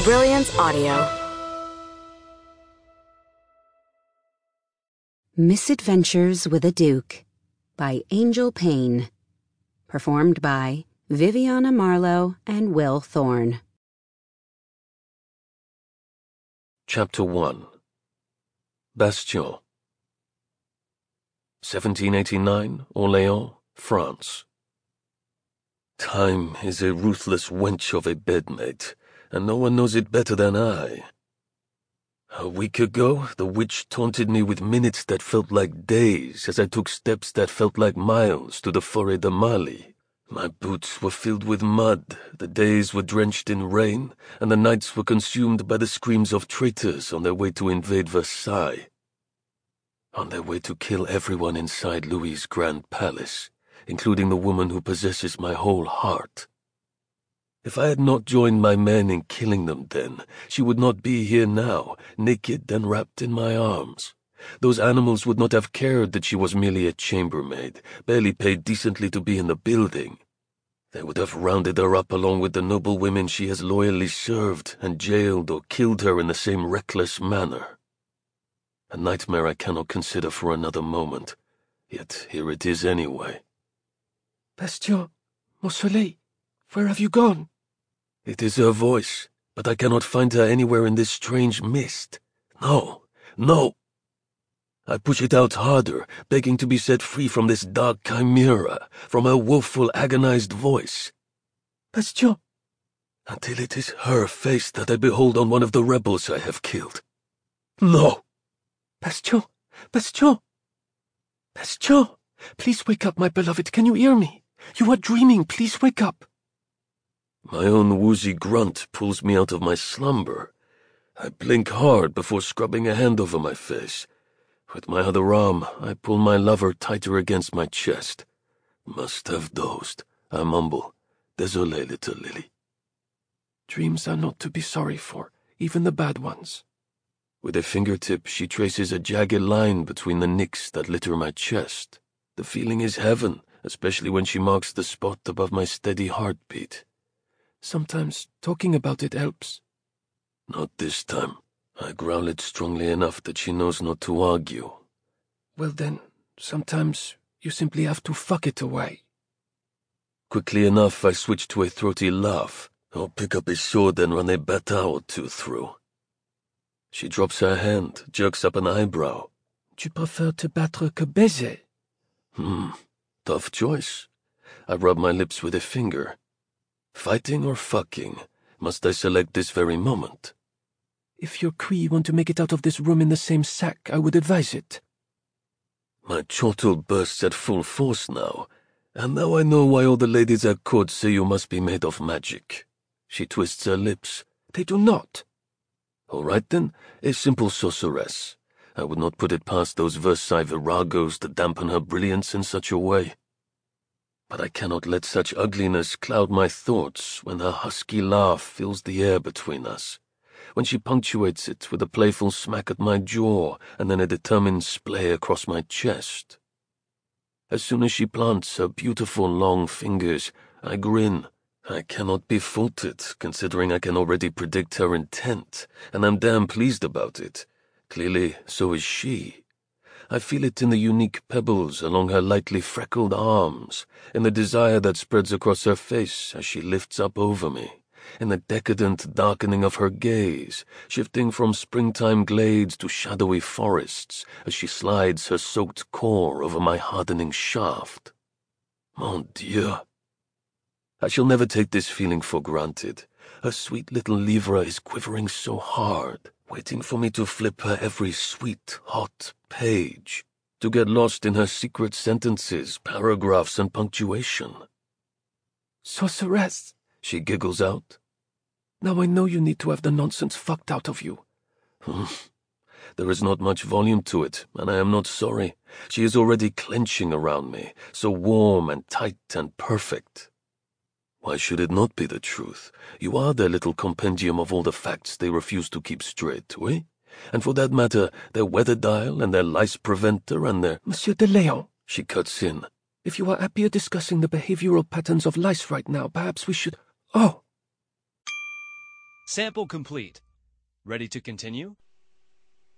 Brilliance Audio. Misadventures with a Duke by Angel Payne. Performed by Viviana Marlowe and Will Thorne. Chapter 1. Bastion. 1789, Orléans, France. Time is a ruthless wench of a bedmate, and no one knows it better than I. A week ago, the witch taunted me with minutes that felt like days as I took steps that felt like miles to the Forêt de Marly. My boots were filled with mud, the days were drenched in rain, and the nights were consumed by the screams of traitors on their way to invade Versailles. On their way to kill everyone inside Louis's grand palace, including the woman who possesses my whole heart. If I had not joined my men in killing them then, she would not be here now, naked and wrapped in my arms. Those animals would not have cared that she was merely a chambermaid, barely paid decently to be in the building. They would have rounded her up along with the noble women she has loyally served and jailed or killed her in the same reckless manner. A nightmare I cannot consider for another moment, yet here it is anyway. Bastion, mon soleil, where have you gone? It is her voice, but I cannot find her anywhere in this strange mist. No, no! I push it out harder, begging to be set free from this dark chimera, from her woeful, agonized voice. Bastion! Until it is her face that I behold on one of the rebels I have killed. No! Bastion! Bastion! Bastion! Please wake up, my beloved. Can you hear me? You are dreaming. Please wake up. My own woozy grunt pulls me out of my slumber. I blink hard before scrubbing a hand over my face. With my other arm, I pull my lover tighter against my chest. Must have dozed, I mumble. Désolé, little Lily. Dreams are not to be sorry for, even the bad ones. With a fingertip, she traces a jagged line between the nicks that litter my chest. The feeling is heaven, especially when she marks the spot above my steady heartbeat. Sometimes talking about it helps. Not this time. I growl it strongly enough that she knows not to argue. Well then, sometimes you simply have to fuck it away. Quickly enough, I switch to a throaty laugh. I'll pick up a sword and run a bata or two through. She drops her hand, jerks up an eyebrow. Tu préfères te battre que baiser? Tough choice. I rub my lips with a finger. Fighting or fucking? Must I select this very moment? If your Cree want to make it out of this room in the same sack, I would advise it. My chortle bursts at full force now, and now I know why all the ladies at court say you must be made of magic. She twists her lips. They do not. All right then, a simple sorceress. I would not put it past those Versailles viragos to dampen her brilliance in such a way. But I cannot let such ugliness cloud my thoughts when her husky laugh fills the air between us, when she punctuates it with a playful smack at my jaw and then a determined splay across my chest. As soon as she plants her beautiful long fingers, I grin. I cannot be faulted, considering I can already predict her intent, and I'm damn pleased about it. Clearly, so is she. I feel it in the unique pebbles along her lightly freckled arms, in the desire that spreads across her face as she lifts up over me, in the decadent darkening of her gaze, shifting from springtime glades to shadowy forests as she slides her soaked core over my hardening shaft. Mon Dieu! I shall never take this feeling for granted. Her sweet little livre is quivering so hard, waiting for me to flip her every sweet, hot page, to get lost in her secret sentences, paragraphs, and punctuation. Sorceress, she giggles out. Now I know you need to have the nonsense fucked out of you. There is not much volume to it, and I am not sorry. She is already clenching around me, so warm and tight and perfect. Why should it not be the truth? You are their little compendium of all the facts they refuse to keep straight, oui? And for that matter, their weather dial and their lice preventer and their— Monsieur de Léon, she cuts in. If you are happier discussing the behavioral patterns of lice right now, perhaps we should— Oh! Sample complete. Ready to continue?